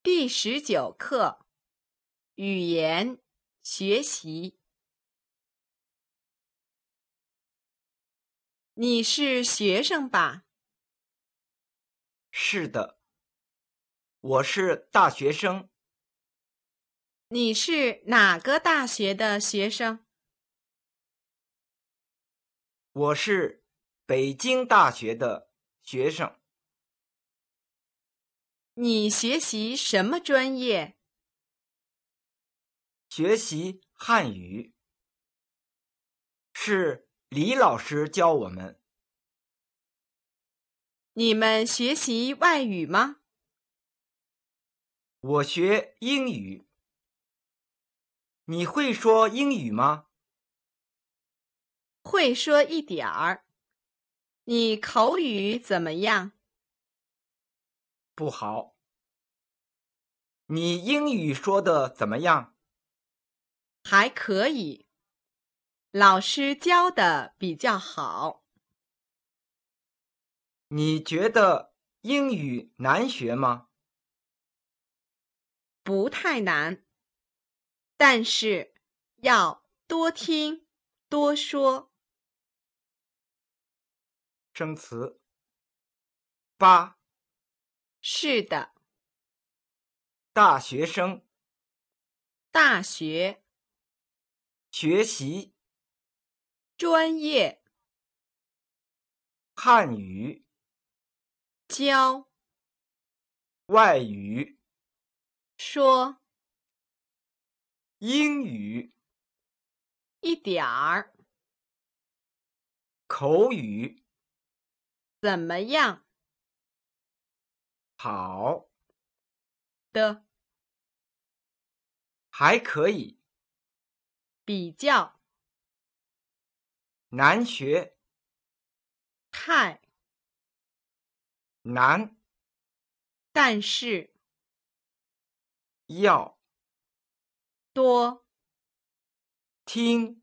第19课语言学习。你是学生吧？ 是的，我是大学生。 你是哪个大学的学生？ 我是北京大学的学生。 你学习什么专业？ 学习汉语，是李老师教我们。 你们学习外语吗？ 我学英语。你会说英语吗？ 会说一点儿。你口语怎么样？ 不好。你英语说的怎么样？ 还可以。老师教的比较好。 你觉得英语难学吗？ 不太难，但是要多听多说。 生词八， 是的， 大学生， 大学学习专业汉语、 教外语、 说英语、 一点儿口语。 怎么样好， 的还可以。 比较难学， 太， 难， 但是要多听。